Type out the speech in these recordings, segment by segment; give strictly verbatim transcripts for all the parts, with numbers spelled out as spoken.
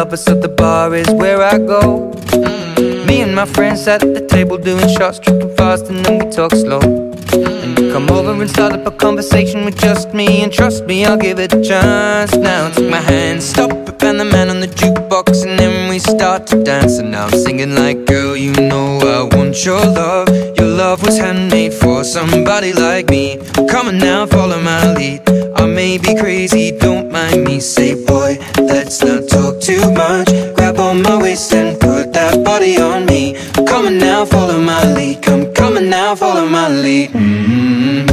lover, so the bar is where I go. Me and my friends at the table doing shots, tripping fast, and then we talk slow. And you come over and start up a conversation with just me, and trust me, I'll give it a chance. Now take my hand, stop it, and the man on the jukebox, and then we start to dance. And now I'm singing like, girl, you know I want your love. Your love was handmade for somebody like me. Come on now, follow my lead. I may be crazy, don't mind me. Say, boy, let's not talk too much. Grab on my waist and put that body on me. Come on now, follow my lead. Come, come on now, follow my lead. mm-hmm.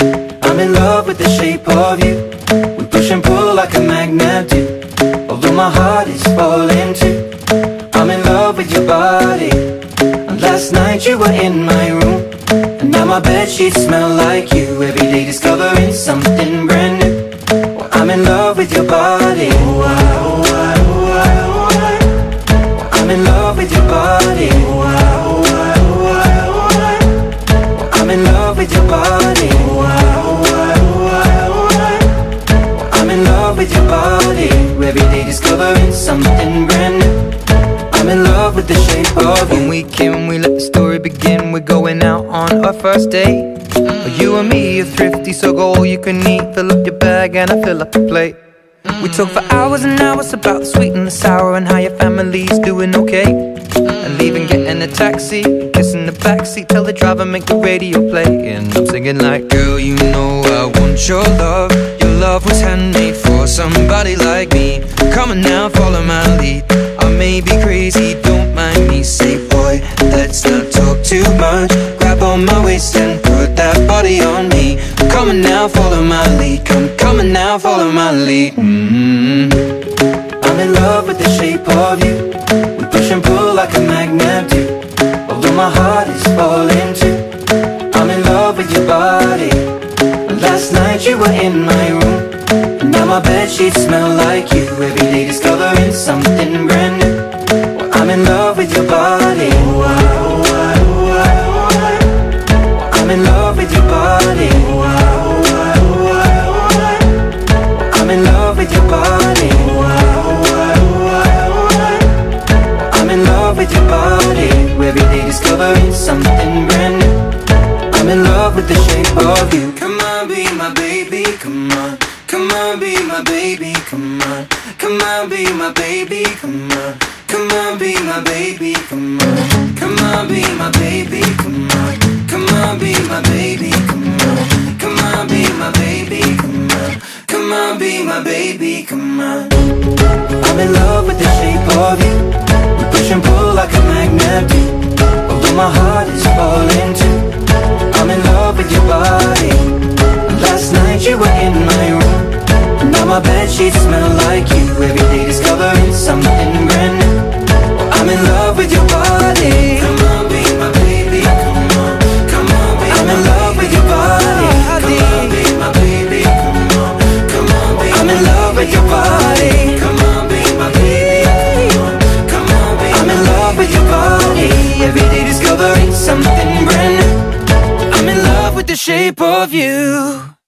I'm in love with the shape of you. We push and pull like a magnet do. Although my heart is falling too, I'm in love with your body. And last night you were in my room, and now my bedsheets smell like you. Every day discovering something brand new. Well, I'm in love with your body. Oh, I, oh, I, oh, I, oh, I. Well, I'm in love with your body. Oh, I, oh, I, oh, I, oh, I. Well, I'm in love with your body. Oh, I, oh, I, oh, I, oh, I. Well, I'm in love with your body. Every day discovering something brand new. I'm in love with the shape of you. When we came, we let the story begin. We're going out on our first date. You and me are thrifty, so go all you can eat. Fill up your bag and I fill up the plate. We talk for hours and hours about the sweet and the sour, and how your family's doing okay. And leaving, getting a taxi, kissing the backseat, tell the driver make the radio play. And I'm singing like, girl, you know I want your love. Your love was handmade for somebody like me. Come on now, follow my lead. I may be crazy, don't mind me. Say, boy, let's not talk too much. Grab on my waist and put that body on me. Come on now, follow my lead. Come, come on now, follow my lead. mm-hmm. I'm in love with the shape of you. We push and pull like a magnet do. Although my heart is falling too, I'm in love with your body. Last night you were in my room, and now my bedsheets smell like you. Every day discovering something brand new. Well, I'm in love with your body. Oh, I, oh, I, oh, I, oh, I. Well, I'm in love with your body. Oh, I, oh, I, oh, I, oh, I. Well, I'm in love with your body. Oh, I, oh, I, oh, I, oh, I. Well, I'm in love with your body. Every day discovering something brand new. I'm in love with the shape of you. Come on, be my baby, come on. Come on, be my baby, come on. Come on, be my baby, come on. Come on, be my baby, come on. Come on, be my baby, come on. Come on, be my baby, come on. Come on, be my baby, come on. Come on, be my baby, come on. I'm in love with the shape of you. We push and pull like a magnet do. Although my heart is falling too, I'm in love with your body. Last night you were in my room, now my bedsheets smell like you. Every day discovering something brand new. Well, I'm in love with your body. Come on, be my baby, come on. Come on, be I'm in love with your body. Come on, be my baby, come on. Come on, be I'm in love with your body. Come on, be my baby, come on. Come on, be I'm in love with your body. Every day discovering something brand new. I'm in love with the shape of you.